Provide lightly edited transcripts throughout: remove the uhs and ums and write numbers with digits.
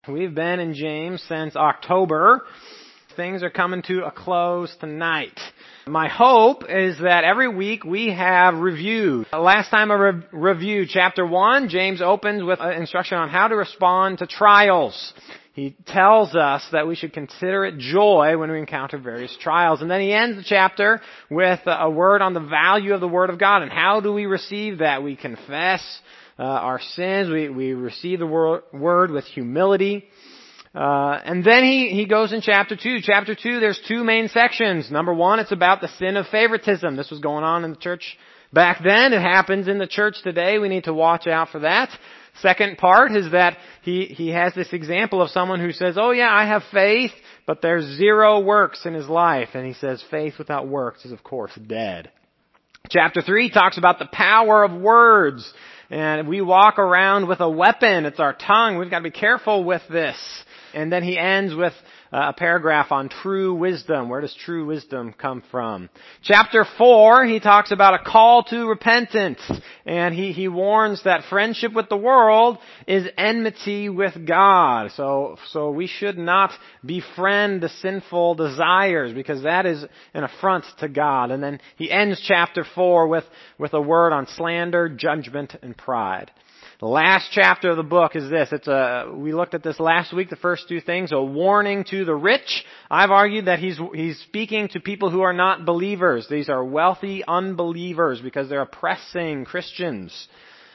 We've been in James since October. Things are coming to a close tonight. My hope is that every week we have reviewed. Last time I reviewed chapter 1, James opens with an instruction on how to respond to trials. He tells us that we should consider it joy when we encounter various trials. And then he ends the chapter with a word on the value of the Word of God. And how do we receive that? We confess our sins. We receive the Word with humility. And then he goes in chapter 2. Chapter 2, there's two main sections. Number 1, it's about the sin of favoritism. This was going on in the church back then. It happens in the church today. We need to watch out for that. Second part is that he has this example of someone who says, oh yeah, I have faith, but there's zero works in his life. And he says, faith without works is of course dead. Chapter 3 talks about the power of words. And we walk around with a weapon. It's our tongue. We've got to be careful with this. And then he ends with a paragraph on true wisdom. Where does true wisdom come from? Chapter 4, he talks about a call to repentance. And he warns that friendship with the world is enmity with God. So we should not befriend the sinful desires because that is an affront to God. And then he ends chapter 4 with a word on slander, judgment, and pride. The last chapter of the book is this. We looked at this last week, the first two things, a warning to the rich. I've argued that he's speaking to people who are not believers. These are wealthy unbelievers because they're oppressing Christians.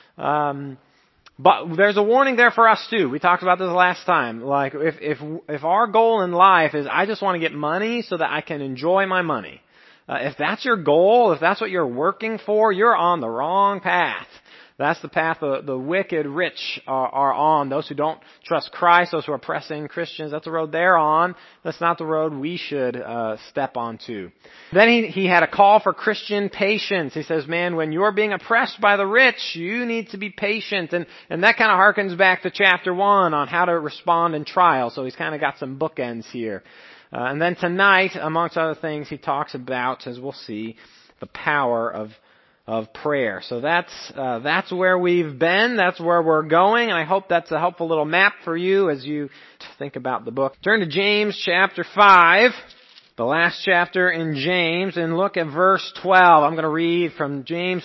But there's a warning there for us too. We talked about this last time. Like, if our goal in life is I just want to get money so that I can enjoy my money. If that's your goal, if that's what you're working for, you're on the wrong path. That's the path the wicked rich are on. Those who don't trust Christ, those who are oppressing Christians, that's the road they're on. That's not the road we should step onto. Then he had a call for Christian patience. He says, man, when you're being oppressed by the rich, you need to be patient. And that kind of harkens back to chapter 1 on how to respond in trials. So he's kind of got some bookends here. And then tonight, amongst other things, he talks about, as we'll see, the power of prayer. So that's where we've been. That's where we're going. And I hope that's a helpful little map for you as you think about the book. Turn to James chapter 5, the last chapter in James, and look at verse 12. I'm going to read from James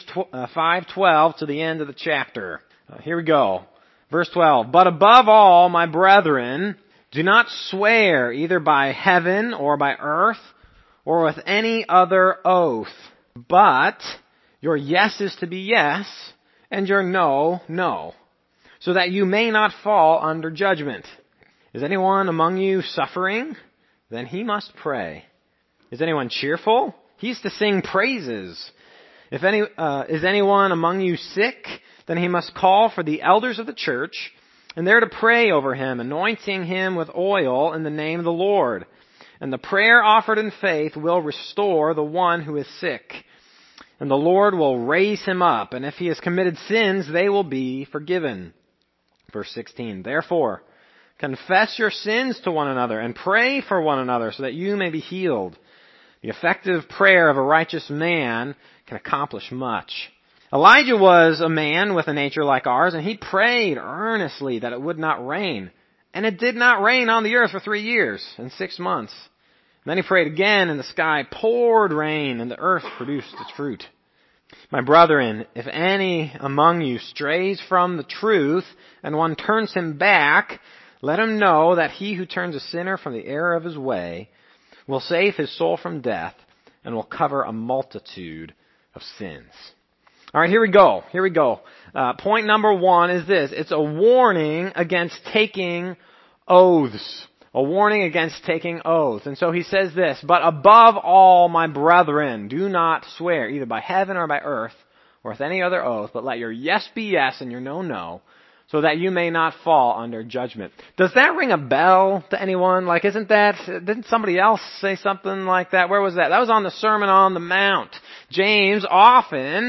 5:12 to the end of the chapter. Here we go. Verse 12. But above all, my brethren, do not swear either by heaven or by earth or with any other oath, but your yes is to be yes, and your no, no, so that you may not fall under judgment. Is anyone among you suffering? Then he must pray. Is anyone cheerful? He's to sing praises. Is anyone among you sick? Then he must call for the elders of the church, and they're to pray over him, anointing him with oil in the name of the Lord. And the prayer offered in faith will restore the one who is sick. And the Lord will raise him up, and if he has committed sins, they will be forgiven. Verse 16, therefore, confess your sins to one another and pray for one another so that you may be healed. The effective prayer of a righteous man can accomplish much. Elijah was a man with a nature like ours, and he prayed earnestly that it would not rain. And it did not rain on the earth for 3 years and 6 months. Then he prayed again, and the sky poured rain, and the earth produced its fruit. My brethren, if any among you strays from the truth, and one turns him back, let him know that he who turns a sinner from the error of his way will save his soul from death, and will cover a multitude of sins. All right, here we go. Point number 1 is this. It's a warning against taking oaths. A warning against taking oaths. And so he says this, but above all, my brethren, do not swear either by heaven or by earth or with any other oath, but let your yes be yes and your no, no, so that you may not fall under judgment. Does that ring a bell to anyone? Like, didn't somebody else say something like that? Where was that? That was on the Sermon on the Mount. James often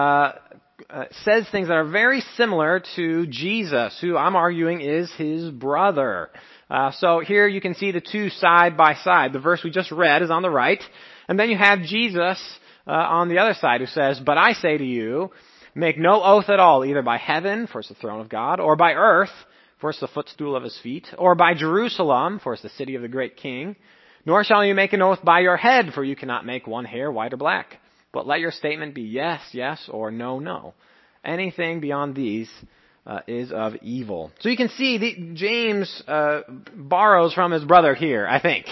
says things that are very similar to Jesus, who I'm arguing is his brother. So here you can see the two side by side. The verse we just read is on the right. And then you have Jesus on the other side who says, but I say to you, make no oath at all, either by heaven, for it's the throne of God, or by earth, for it's the footstool of his feet, or by Jerusalem, for it's the city of the great king. Nor shall you make an oath by your head, for you cannot make one hair white or black. But let your statement be yes, yes, or no, no. Anything beyond these is of evil. So you can see James borrows from his brother here, I think.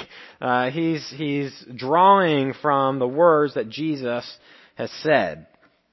He's drawing from the words that Jesus has said.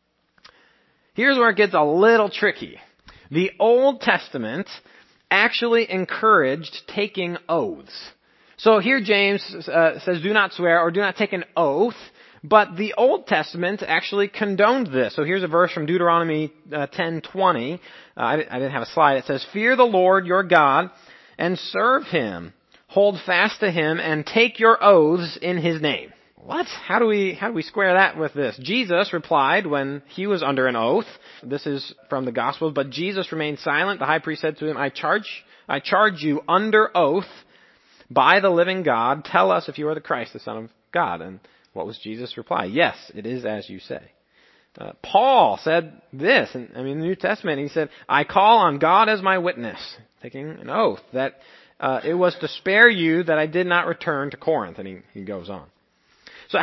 Here's where it gets a little tricky. The Old Testament actually encouraged taking oaths. So here James says do not swear or do not take an oath, but the Old Testament actually condoned this. So here's a verse from Deuteronomy 10:20. I didn't have a slide. It says, "Fear the Lord your God and serve him. Hold fast to him and take your oaths in his name." What? How do we square that with this? Jesus replied when he was under an oath. This is from the Gospels. But Jesus remained silent. The high priest said to him, I charge you under oath by the living God. Tell us if you are the Christ, the Son of God. And what was Jesus' reply? Yes, it is as you say. Paul said this, in the New Testament. He said, I call on God as my witness, taking an oath, that it was to spare you that I did not return to Corinth. And he goes on. So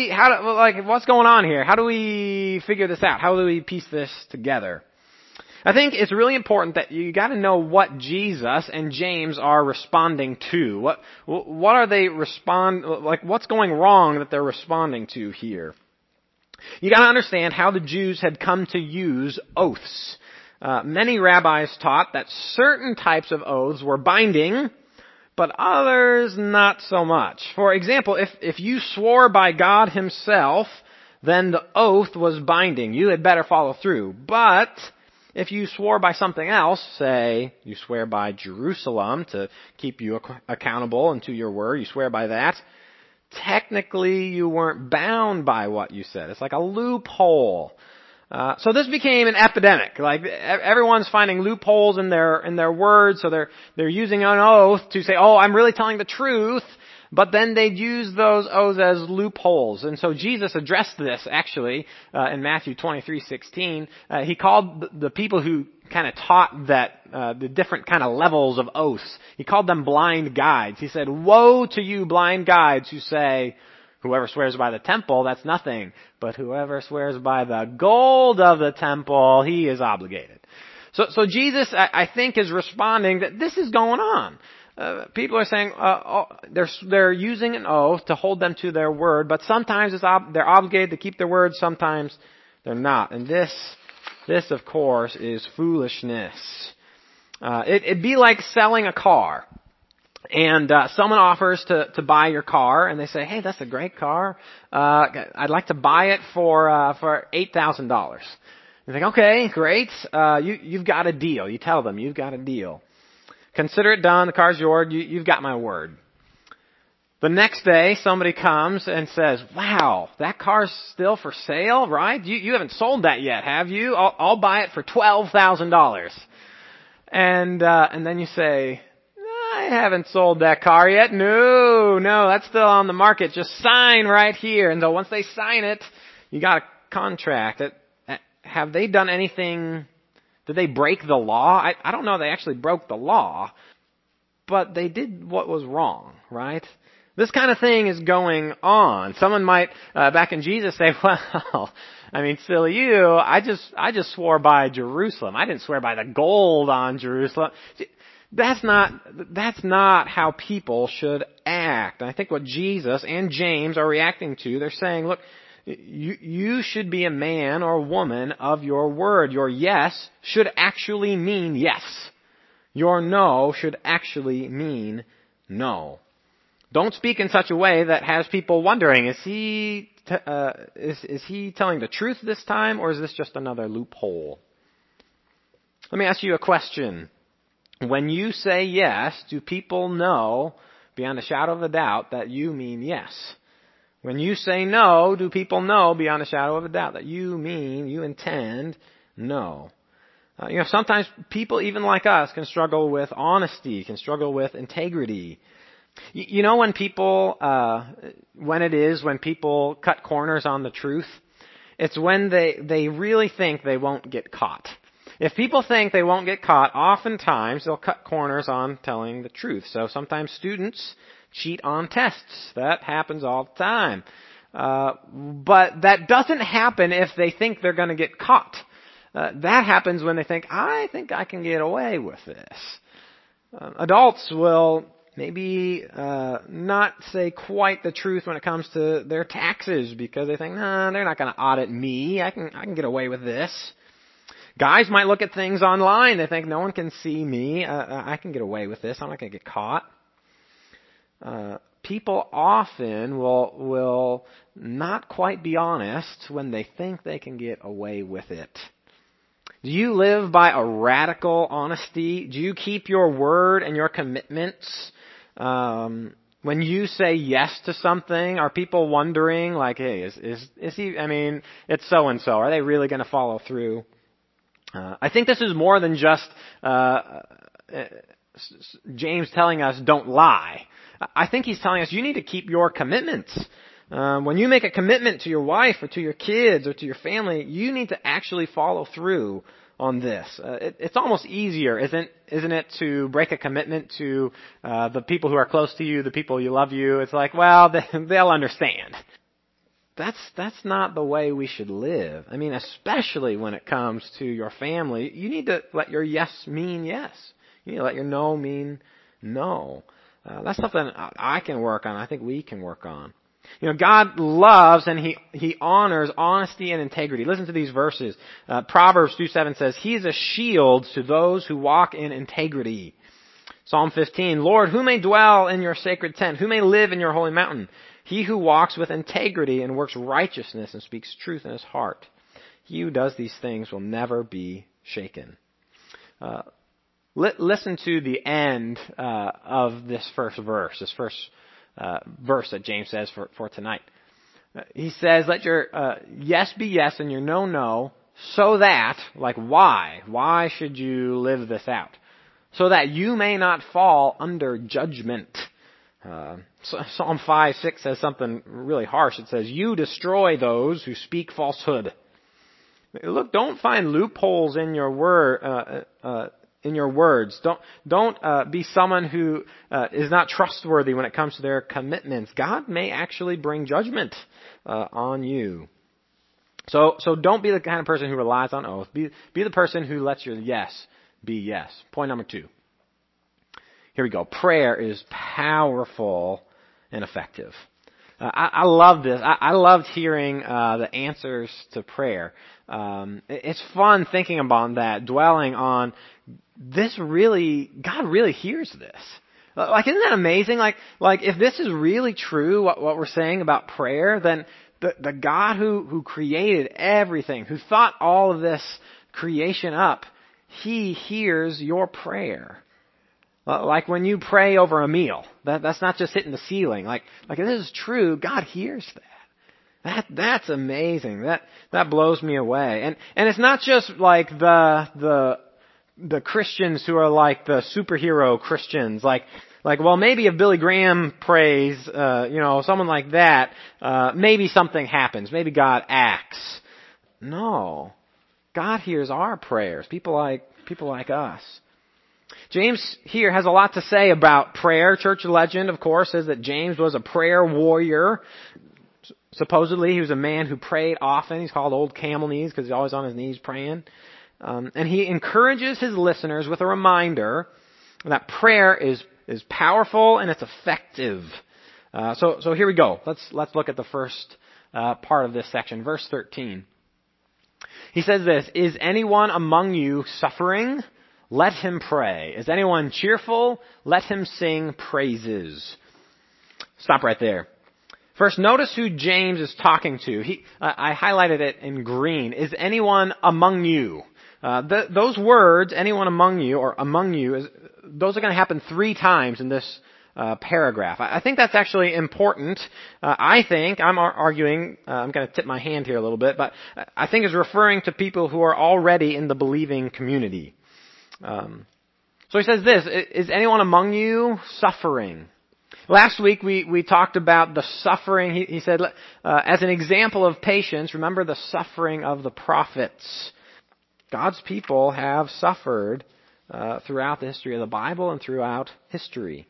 what's going on here? How do we figure this out? How do we piece this together? I think it's really important that you got to know what Jesus and James are responding to. What are they what's going wrong that they're responding to here? You got to understand how the Jews had come to use oaths. Many rabbis taught that certain types of oaths were binding, but others not so much. For example, if you swore by God himself, then the oath was binding. You had better follow through. But if you swore by something else, say you swear by Jerusalem to keep you accountable and to your word, you swear by that, technically you weren't bound by what you said. It's like a loophole. So this became an epidemic. Like everyone's finding loopholes in their words, so they're using an oath to say, "Oh, I'm really telling the truth," but then they'd use those oaths as loopholes. And so Jesus addressed this actually in Matthew 23:16. He called the people who kind of taught that the different kind of levels of oaths. He called them blind guides. He said, "Woe to you, blind guides, who say, whoever swears by the temple, that's nothing. But whoever swears by the gold of the temple, he is obligated." So Jesus, I think, is responding that this is going on. People are saying they're using an oath to hold them to their word, but sometimes they're obligated to keep their word, sometimes they're not. And this of course is foolishness. It'd be like selling a car. And someone offers to buy your car, and they say, "Hey, that's a great car. I'd like to buy it for $8,000." You think, "Okay, great. You've got a deal." You tell them you've got a deal. Consider it done. The car's yours. You've got my word. The next day, somebody comes and says, "Wow, that car's still for sale, right? You haven't sold that yet, have you? I'll buy it for $12,000." And then you say, "I haven't sold that car yet." No, that's still on the market. Just sign right here. And so once they sign it, you got a contract. Have they done anything? Did they break the law? I don't know if they actually broke the law, but they did what was wrong, right? This kind of thing is going on. Someone might, back in Jesus, say, "Well, silly you, I just swore by Jerusalem. I didn't swear by the gold on Jerusalem." That's not how people should act. And I think what Jesus and James are reacting to, they're saying, look, you should be a man or woman of your word. Your yes should actually mean yes. Your no should actually mean no. Don't speak in such a way that has people wondering, is he telling the truth this time, or is this just another loophole? Let me ask you a question. When you say yes, do people know beyond a shadow of a doubt that you mean yes? When you say no, do people know beyond a shadow of a doubt that you intend no? Sometimes people even like us can struggle with honesty, can struggle with integrity. When people cut corners on the truth, it's when they really think they won't get caught. If people think they won't get caught, oftentimes they'll cut corners on telling the truth. So sometimes students cheat on tests. That happens all the time. But that doesn't happen if they think they're going to get caught. That happens when they think I can get away with this. Adults will maybe not say quite the truth when it comes to their taxes because they think, they're not going to audit me. I can get away with this. Guys might look at things online. They think no one can see me. I can get away with this. I'm not going to get caught. People often will not quite be honest when they think they can get away with it. Do you live by a radical honesty? Do you keep your word and your commitments? When you say yes to something, are people wondering, like, hey, is he, it's so-and-so. Are they really going to follow through? I think this is more than just James telling us don't lie. I think he's telling us you need to keep your commitments. When you make a commitment to your wife or to your kids or to your family, you need to actually follow through on this. It's almost easier, isn't it, to break a commitment to the people who are close to you, the people you love you. It's like, well, they'll understand. That's not the way we should live. Especially when it comes to your family, you need to let your yes mean yes. You need to let your no mean no. That's something I can work on. I think we can work on. God loves and He honors honesty and integrity. Listen to these verses. Proverbs 2:7 says, He is a shield to those who walk in integrity. Psalm 15, Lord, who may dwell in your sacred tent? Who may live in your holy mountain? He who walks with integrity and works righteousness and speaks truth in his heart. He who does these things will never be shaken. Listen to the end of this first verse, verse that James says for tonight. He says, let your yes be yes and your no, no, so that, like why? Why should you live this out? So that you may not fall under judgment. Psalm 5:6 says something really harsh. It says, you destroy those who speak falsehood. Look, don't find loopholes in your in your words. Don't be someone who is not trustworthy when it comes to their commitments. God may actually bring judgment on you. So don't be the kind of person who relies on oath. Be the person who lets your yes be yes. Point number 2. Here we go. Prayer is powerful and effective. I love this. I loved hearing the answers to prayer. It's fun thinking about that, dwelling on this. God really hears this. Like, isn't that amazing? Like if this is really true, what we're saying about prayer, then the God who created everything, who thought all of this creation up, He hears your prayer. Like when you pray over a meal, that's not just hitting the ceiling. Like if this is true, God hears that. That's amazing. That blows me away. And it's not just like the Christians who are like the superhero Christians. Like well, maybe if Billy Graham prays, someone like that, maybe something happens. Maybe God acts. No. God hears our prayers. People like us. James here has a lot to say about prayer. Church legend, of course, says that James was a prayer warrior. Supposedly, he was a man who prayed often. He's called Old Camel Knees because he's always on his knees praying. And he encourages his listeners with a reminder that prayer is powerful and it's effective. So here we go. Let's look at the first part of this section, verse 13. He says this, is anyone among you suffering? Let him pray. Is anyone cheerful? Let him sing praises. Stop right there. First, notice who James is talking to. I highlighted it in green. Is anyone among you? Those words, anyone among you, or among you, those are going to happen 3 times in this paragraph. I think that's actually important. I'm arguing, I'm going to tip my hand here a little bit, but I think it's referring to people who are already in the believing community. So he says this, is anyone among you suffering? Last week we talked about the suffering. He said, as an example of patience, remember the suffering of the prophets. God's people have suffered throughout the history of the Bible and throughout history.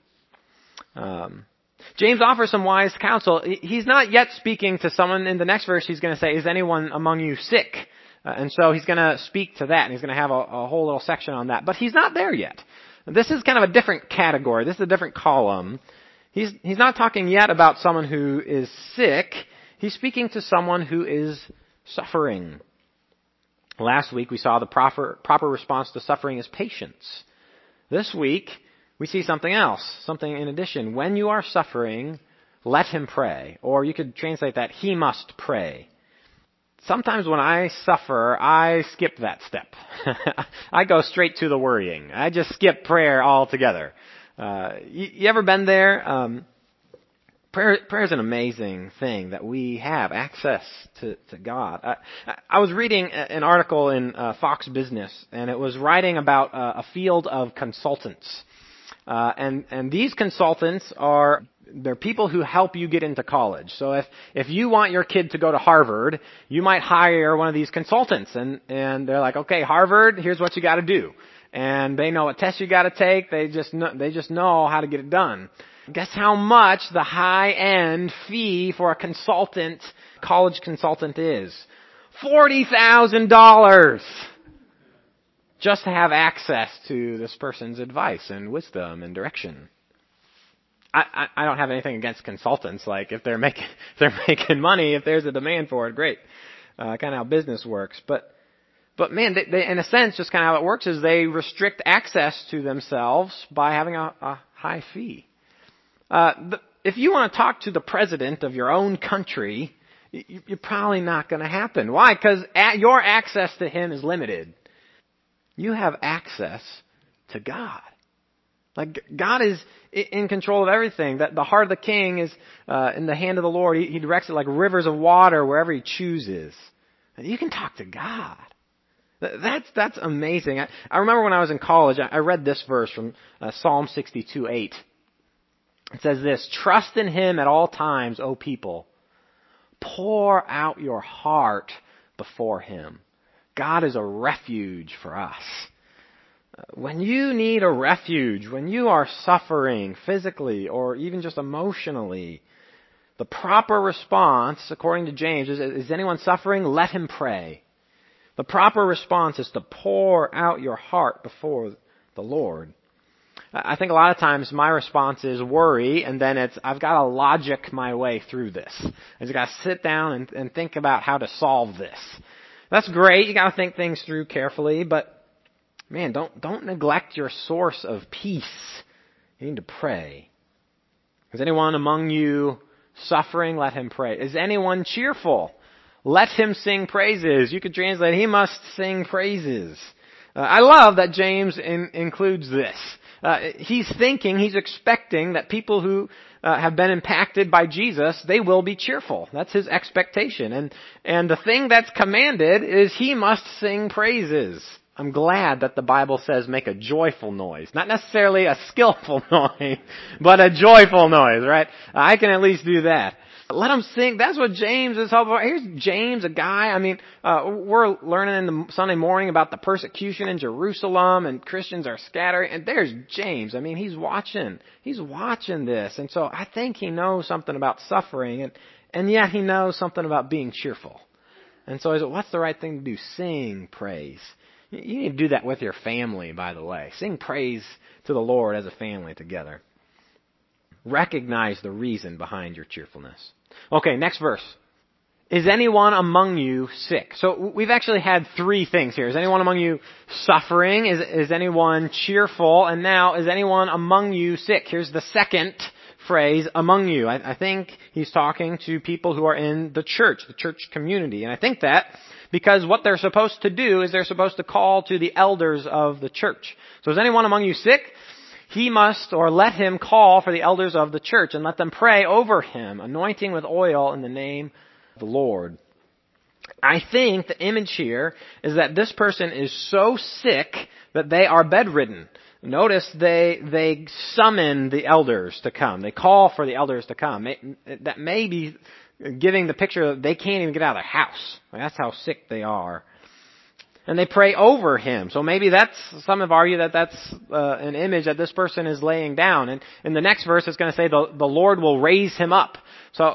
James offers some wise counsel. He's not yet speaking to someone. In the next verse, he's going to say, is anyone among you sick? And so he's going to speak to that, and he's going to have a whole little section on that. But he's not there yet. This is kind of a different category. This is a different column. He's not talking yet about someone who is sick. He's speaking to someone who is suffering. Last week we saw the proper response to suffering is patience. This week we see something else, something in addition. When you are suffering, let him pray. Or you could translate that, he must pray. Sometimes when I suffer, I skip that step. I go straight to the worrying. I just skip prayer altogether. You ever been there? Prayer is an amazing thing that we have access to God. I was reading an article in Fox Business, and it was writing about a field of consultants. And these consultants they're people who help you get into college. So if you want your kid to go to Harvard, you might hire one of these consultants, and they're like, okay, Harvard, here's what you got to do. And they know what tests you got to take. They just know how to get it done. Guess how much the high-end fee for a college consultant is? $40,000! Just to have access to this person's advice and wisdom and direction. I don't have anything against consultants. Like, if they're making money, if there's a demand for it, great. Kind of how business works. But man, they in a sense, just kind of how it works is they restrict access to themselves by having a high fee. If you want to talk to the president of your own country, you're probably not going to happen. Why? Because your access to him is limited. You have access to God. Like, God is in control of everything. That the heart of the king is in the hand of the Lord. He directs it like rivers of water wherever he chooses. And you can talk to God. That's amazing. I remember when I was in college, I read this verse from Psalm 62:8. It says this, trust in him at all times, O people. Pour out your heart before him. God is a refuge for us. When you need a refuge, when you are suffering physically or even just emotionally, the proper response, according to James, is anyone suffering? Let him pray. The proper response is to pour out your heart before the Lord. I think a lot of times my response is worry, and then I've got to logic my way through this. I just got to sit down and think about how to solve this. That's great. You got to think things through carefully, but man, don't neglect your source of peace. You need to pray. Is anyone among you suffering? Let him pray. Is anyone cheerful? Let him sing praises. You could translate, he must sing praises. I love that James includes this. He's expecting that people who have been impacted by Jesus, they will be cheerful. That's his expectation. And the thing that's commanded is he must sing praises. I'm glad that the Bible says make a joyful noise. Not necessarily a skillful noise, but a joyful noise, right? I can at least do that. Let them sing. That's what James is helpful. Here's James, a guy. We're learning in the Sunday morning about the persecution in Jerusalem, and Christians are scattering. And there's James. He's watching. He's watching this. And so I think he knows something about suffering, and yet he knows something about being cheerful. And so what's the right thing to do? Sing praise. You need to do that with your family, by the way. Sing praise to the Lord as a family together. Recognize the reason behind your cheerfulness. Okay, next verse. Is anyone among you sick? So we've actually had three things here. Is anyone among you suffering? Is anyone cheerful? And now, is anyone among you sick? Here's the second phrase, among you. I think he's talking to people who are in the church community. And I think that because what they're supposed to do is they're supposed to call to the elders of the church. So is anyone among you sick? He must, or let him call for the elders of the church and let them pray over him, anointing with oil in the name of the Lord. I think the image here is that this person is so sick that they are bedridden. Notice they summon the elders to come. They call for the elders to come. That may be giving the picture that they can't even get out of their house. That's how sick they are. And they pray over him. So maybe some have argued that's an image that this person is laying down. And in the next verse, it's going to say the Lord will raise him up. So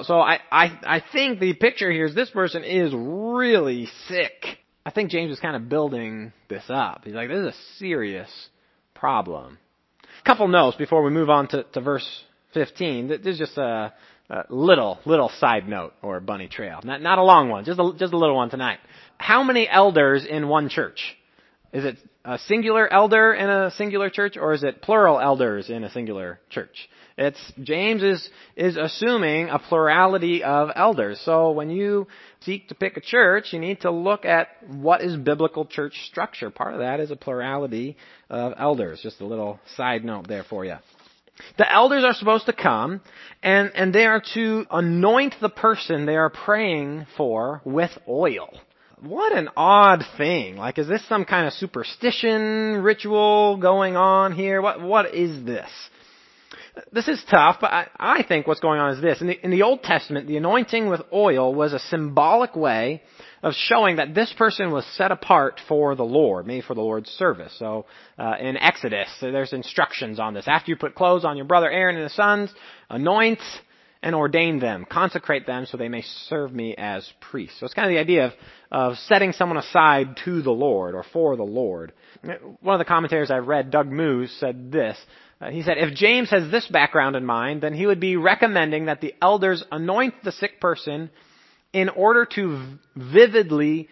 I think the picture here is this person is really sick. I think James is kind of building this up. He's like, this is a serious problem. A couple notes before we move on to verse 15. This is just a little side note or bunny trail. Not a long one, just a little one tonight. How many elders in one church? Is it a singular elder in a singular church, or is it plural elders in a singular church? James is assuming a plurality of elders. So when you seek to pick a church, you need to look at what is biblical church structure. Part of that is a plurality of elders. Just a little side note there for you. The elders are supposed to come, and they are to anoint the person they are praying for with oil. What an odd thing. Like, is this some kind of superstition ritual going on here? What is this? This is tough, but I think what's going on is this. In the Old Testament, the anointing with oil was a symbolic way of showing that this person was set apart for the Lord, maybe for the Lord's service. So in Exodus, there's instructions on this. After you put clothes on your brother Aaron and his sons, anoint and ordain them, consecrate them so they may serve me as priests. So it's kind of the idea of setting someone aside to the Lord or for the Lord. One of the commentators I've read, Doug Moose, said this. He said, if James has this background in mind, then he would be recommending that the elders anoint the sick person in order to vividly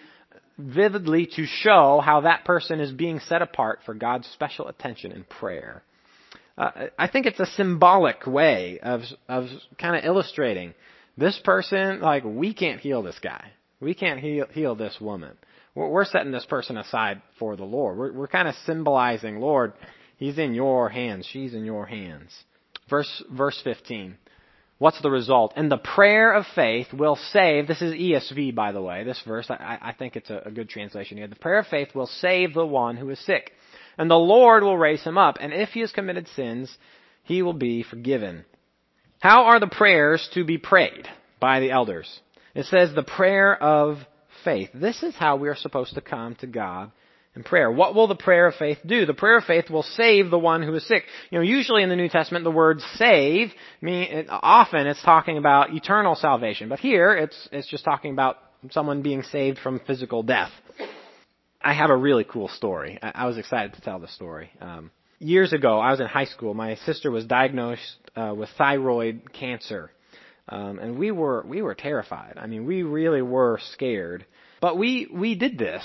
to show how that person is being set apart for God's special attention in prayer. I think it's a symbolic way of kind of illustrating this person, like, we can't heal this guy. We can't heal this woman. We're setting this person aside for the Lord. We're kind of symbolizing, Lord, he's in your hands. She's in your hands. Verse 15. What's the result? And the prayer of faith will save. This is ESV, by the way, this verse. I think it's a good translation here. The prayer of faith will save the one who is sick. And the Lord will raise him up. And if he has committed sins, he will be forgiven. How are the prayers to be prayed by the elders? It says the prayer of faith. This is how we are supposed to come to God in prayer. What will the prayer of faith do? The prayer of faith will save the one who is sick. Usually in the New Testament, the word save, often it's talking about eternal salvation. But here, it's just talking about someone being saved from physical death. I have a really cool story. I was excited to tell the story. Years ago, I was in high school. My sister was diagnosed with thyroid cancer. And we were terrified. We really were scared. But we did this.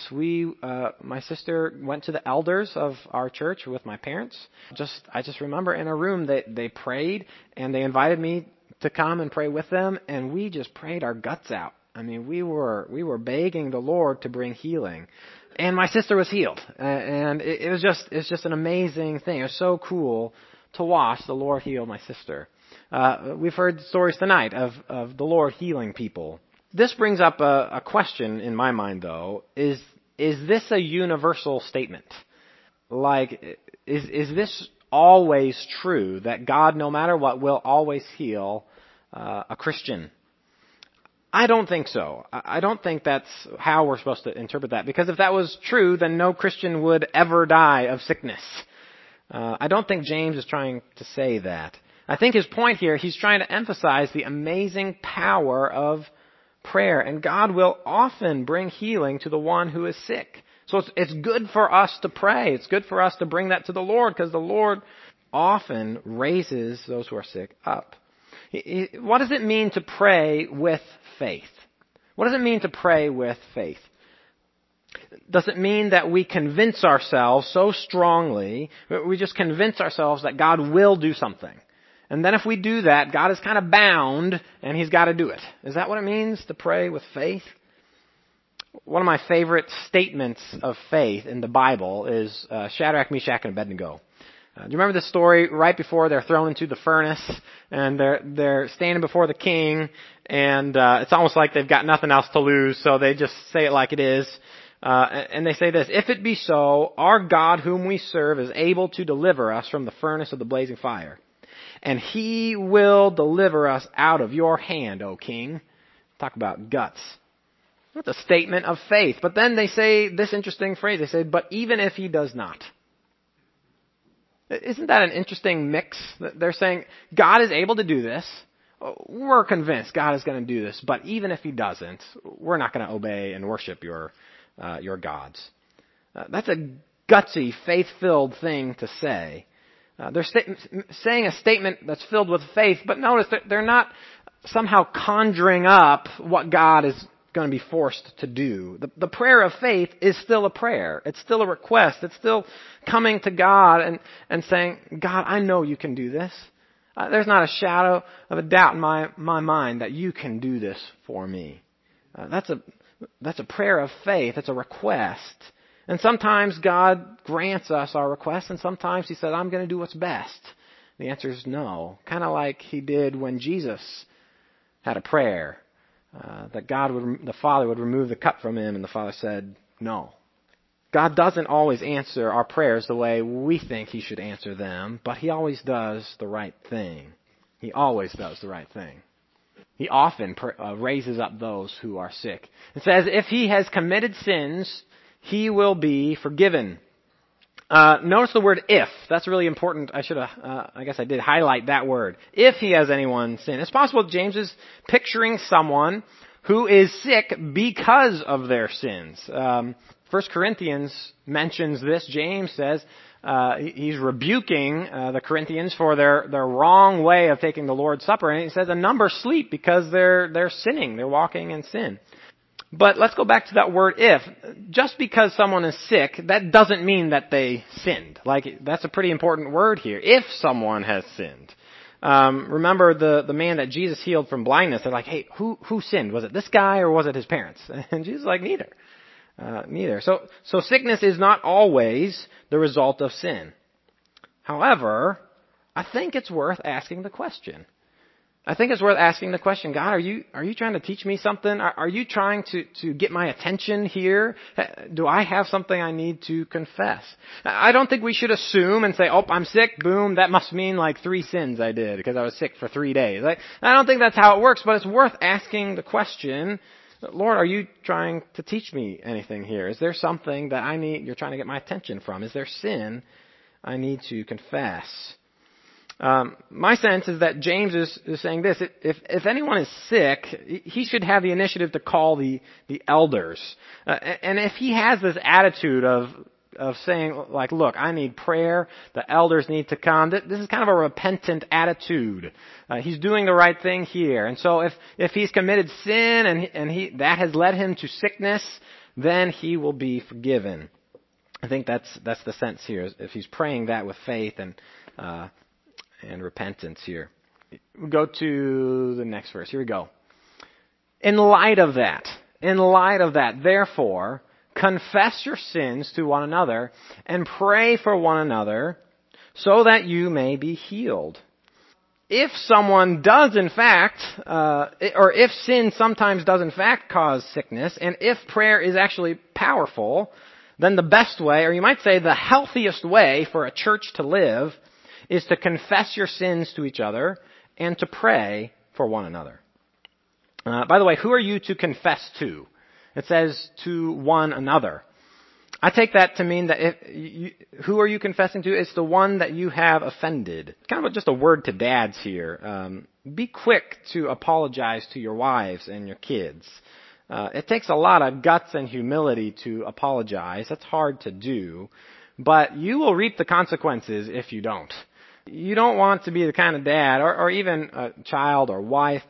My sister went to the elders of our church with my parents. I just remember in a room they prayed, and they invited me to come and pray with them, and we just prayed our guts out. We were begging the Lord to bring healing. And my sister was healed. And it's just an amazing thing. It was so cool to watch the Lord heal my sister. We've heard stories tonight of the Lord healing people. This brings up a question in my mind, though. Is this a universal statement? Like, is this always true, that God, no matter what, will always heal a Christian? I don't think so. I don't think that's how we're supposed to interpret that. Because if that was true, then no Christian would ever die of sickness. I don't think James is trying to say that. I think his point here, he's trying to emphasize the amazing power of prayer. And God will often bring healing to the one who is sick. So it's good for us to pray. It's good for us to bring that to the Lord, because the Lord often raises those who are sick up. What does it mean to pray with faith? What does it mean to pray with faith? Does it mean that we convince ourselves so strongly, we just convince ourselves that God will do something? And then if we do that, God is kind of bound and he's got to do it. Is that what it means to pray with faith? One of my favorite statements of faith in the Bible is Shadrach, Meshach, and Abednego. Do you remember the story right before they're thrown into the furnace and they're standing before the king, and it's almost like they've got nothing else to lose, so they just say it like it is. And they say this: "If it be so, our God whom we serve is able to deliver us from the furnace of the blazing fire. And he will deliver us out of your hand, O king." Talk about guts. That's a statement of faith. But then they say this interesting phrase. They say, but even if he does not. Isn't that an interesting mix? They're saying God is able to do this. We're convinced God is going to do this. But even if he doesn't, we're not going to obey and worship your gods. That's a gutsy, faith-filled thing to say. They're saying a statement that's filled with faith, but notice that they're not somehow conjuring up what God is going to be forced to do. The prayer of faith is still a prayer. It's still a request. It's still coming to God and saying, God, I know you can do this. There's not a shadow of a doubt in my mind that you can do this for me. That's a prayer of faith. It's a request. And sometimes God grants us our requests, and sometimes he said, I'm going to do what's best. The answer is no. Kind of like he did when Jesus had a prayer that the Father would remove the cup from him, and the Father said, no. God doesn't always answer our prayers the way we think he should answer them, but he always does the right thing. He always does the right thing. He often raises up those who are sick. It says, if he has committed sins, he will be forgiven. Notice the word if. That's really important. I guess I did highlight that word. If he has anyone sin. It's possible James is picturing someone who is sick because of their sins. 1 Corinthians mentions this. James says he's rebuking the Corinthians for their wrong way of taking the Lord's Supper. And he says a number sleep because they're sinning. They're walking in sin. But let's go back to that word if. Just because someone is sick, that doesn't mean that they sinned. That's a pretty important word here. If someone has sinned. Remember the man that Jesus healed from blindness. They're like, hey, who sinned? Was it this guy or was it his parents? And Jesus is like, neither. Neither. So sickness is not always the result of sin. However, I think it's worth asking the question. God, are you trying to teach me something? Are you trying to get my attention here? Do I have something I need to confess? I don't think we should assume and say, oh, I'm sick, boom, that must mean like 3 sins I did because I was sick for 3 days. I don't think that's how it works, but it's worth asking the question, Lord, are you trying to teach me anything here? Is there something that you're trying to get my attention from? Is there sin I need to confess? My sense is that James is saying this: if anyone is sick, he should have the initiative to call the elders. And if he has this attitude of saying, like, look, I need prayer, the elders need to come, this is kind of a repentant attitude. He's doing the right thing here. And so if he's committed sin and that has led him to sickness, then he will be forgiven. I think that's the sense here, if he's praying that with faith and repentance here. We'll go to the next verse. Here we go. In light of that, therefore, confess your sins to one another and pray for one another so that you may be healed. If someone does in fact, or if sin sometimes does in fact cause sickness, and if prayer is actually powerful, then the best way, or you might say the healthiest way for a church to live, is to confess your sins to each other and to pray for one another. By the way, who are you to confess to? It says to one another. I take that to mean that who are you confessing to? It's the one that you have offended. Kind of just a word to dads here. Be quick to apologize to your wives and your kids. It takes a lot of guts and humility to apologize. That's hard to do. But you will reap the consequences if you don't. You don't want to be the kind of dad, or even a child or wife,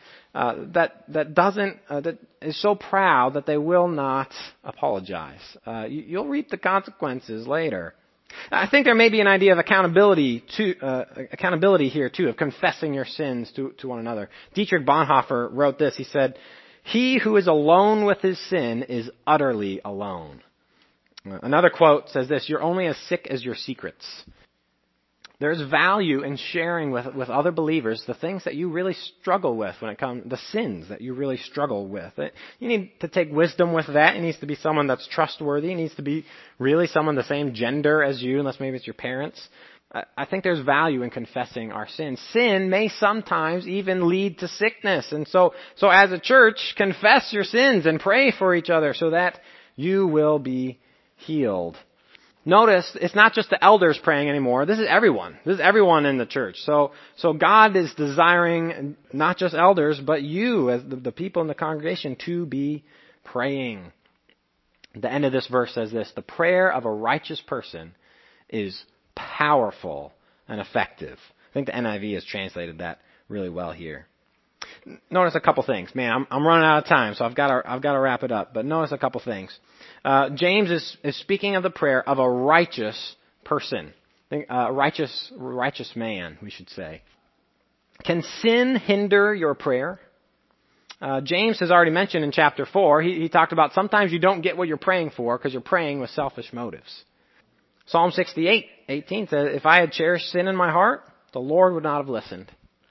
that is so proud that they will not apologize. You'll reap the consequences later. I think there may be an idea of accountability here too, of confessing your sins to one another. Dietrich Bonhoeffer wrote this. He said, "He who is alone with his sin is utterly alone." Another quote says this: "You're only as sick as your secrets." There's value in sharing with other believers the things that you really struggle with the sins that you really struggle with. You need to take wisdom with that. It needs to be someone that's trustworthy. It needs to be really someone the same gender as you, unless maybe it's your parents. I think there's value in confessing our sins. Sin may sometimes even lead to sickness. And so as a church, confess your sins and pray for each other so that you will be healed. Notice, it's not just the elders praying anymore. This is everyone. This is everyone in the church. So God is desiring not just elders, but you as the people in the congregation to be praying. The end of this verse says this: the prayer of a righteous person is powerful and effective. I think the NIV has translated that really well here. Notice a couple things. Man, I'm running out of time, so I've got to wrap it up. But notice a couple things. James is speaking of the prayer of a righteous person, righteous man, we should say. Can sin hinder your prayer? James has already mentioned in chapter 4. He talked about sometimes you don't get what you're praying for because you're praying with selfish motives. Psalm 68:18 says, if I had cherished sin in my heart, the Lord would not have listened.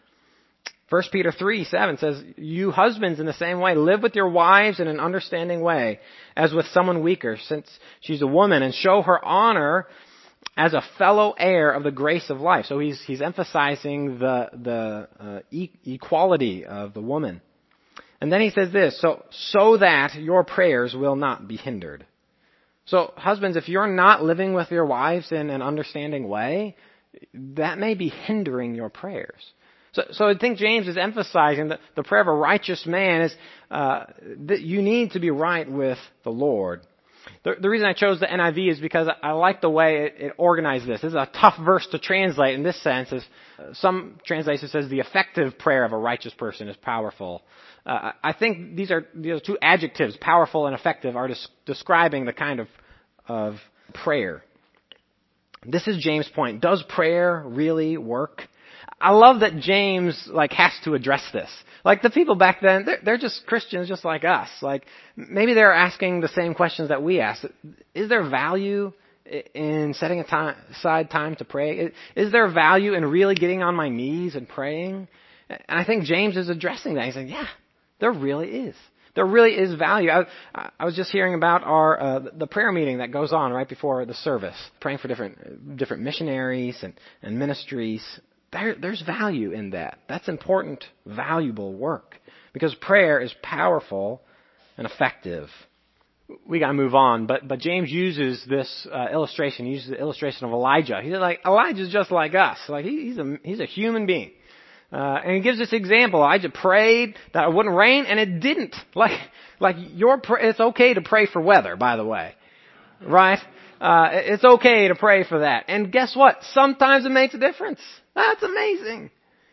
1 Peter 3:7 says, you husbands in the same way, live with your wives in an understanding way, as with someone weaker, since she's a woman, and show her honor as a fellow heir of the grace of life. So he's emphasizing the equality of the woman. And then he says this, so that your prayers will not be hindered. So, husbands, if you're not living with your wives in an understanding way, that may be hindering your prayers. So I think James is emphasizing that the prayer of a righteous man is that you need to be right with the Lord. The reason I chose the NIV is because I like the way it organized this. This is a tough verse to translate in this sense. Some translation says the effective prayer of a righteous person is powerful. I think these are two adjectives, powerful and effective, are describing the kind of prayer. This is James' point. Does prayer really work? I love that James has to address this. The people back then, they're just Christians just like us. Maybe they're asking the same questions that we ask. Is there value in setting aside time to pray? Is there value in really getting on my knees and praying? And I think James is addressing that. He's saying, yeah, there really is. There really is value. I was just hearing about the prayer meeting that goes on right before the service, praying for different missionaries and ministries. There's value in that. That's important, valuable work, because prayer is powerful and effective. We got to move on, but James uses this illustration. He uses the illustration of Elijah. He's Elijah's just like us. He's a human being. And he gives this example. Elijah prayed that it wouldn't rain, and it didn't. It's okay to pray for weather, by the way. Right? It's okay to pray for that. And guess what? Sometimes it makes a difference. That's amazing.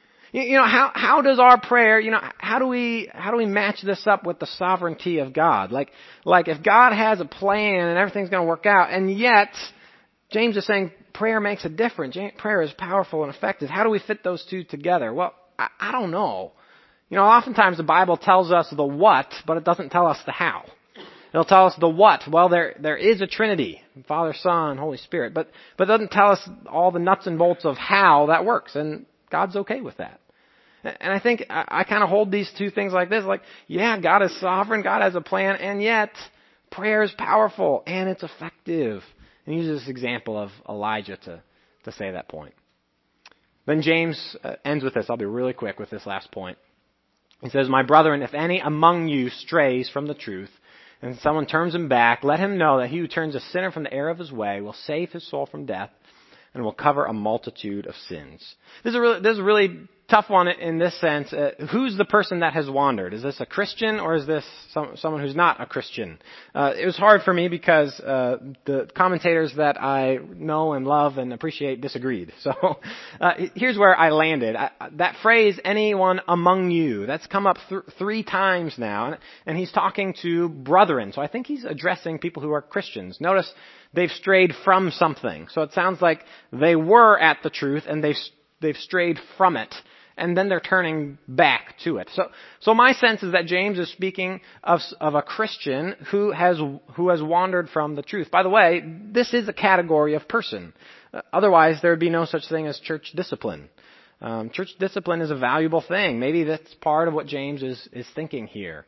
How does our prayer, how do we match this up with the sovereignty of God? If God has a plan and everything's going to work out, and yet James is saying prayer makes a difference. Prayer is powerful and effective. How do we fit those two together? Well, I don't know. Oftentimes the Bible tells us the what, but it doesn't tell us the how. It'll tell us the what. Well, there is a Trinity, Father, Son, Holy Spirit, but it doesn't tell us all the nuts and bolts of how that works, and God's okay with that. And I think I kind of hold these two things like this, God is sovereign, God has a plan, and yet prayer is powerful and it's effective. And he uses this example of Elijah to say that point. Then James ends with this. I'll be really quick with this last point. He says, my brethren, if any among you strays from the truth, and someone turns him back, let him know that he who turns a sinner from the error of his way will save his soul from death and will cover a multitude of sins. This is a really tough one in this sense. Who's the person that has wandered? Is this a Christian or is this someone who's not a Christian? It was hard for me because the commentators that I know and love and appreciate disagreed. So here's where I landed. That phrase, anyone among you, that's come up 3 times now. And he's talking to brethren. So I think he's addressing people who are Christians. Notice they've strayed from something. So it sounds like they were at the truth and they've strayed from it, and then they're turning back to it. So my sense is that James is speaking of a Christian who has wandered from the truth. By the way, this is a category of person. Otherwise, there would be no such thing as church discipline. Church discipline is a valuable thing. Maybe that's part of what James is thinking here.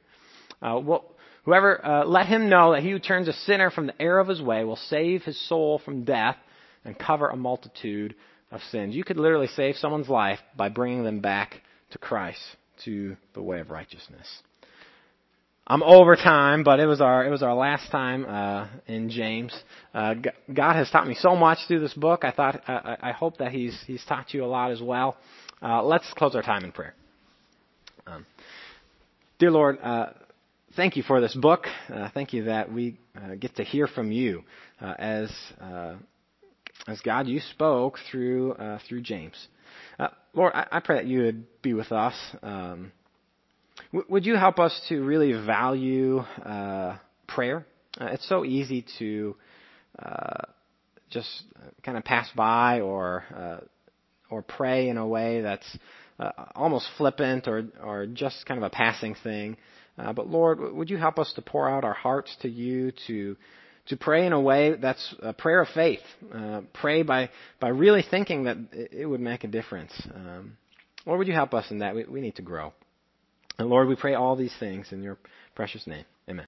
Let him know that he who turns a sinner from the error of his way will save his soul from death and cover a multitude of sins. You could literally save someone's life by bringing them back to Christ, to the way of righteousness. I'm over time, but it was our last time in James. God has taught me so much through this book. I hope that He's taught you a lot as well. Let's close our time in prayer. Dear Lord, thank you for this book. Thank you that we get to hear from you as God, you spoke through James. Lord, I pray that you would be with us. Would you help us to really value prayer? It's so easy to just kind of pass by or pray in a way that's almost flippant or just kind of a passing thing. But Lord, would you help us to pour out our hearts to you, to pray in a way that's a prayer of faith. Pray by really thinking that it would make a difference. Lord, would you help us in that? We need to grow. And Lord, we pray all these things in your precious name.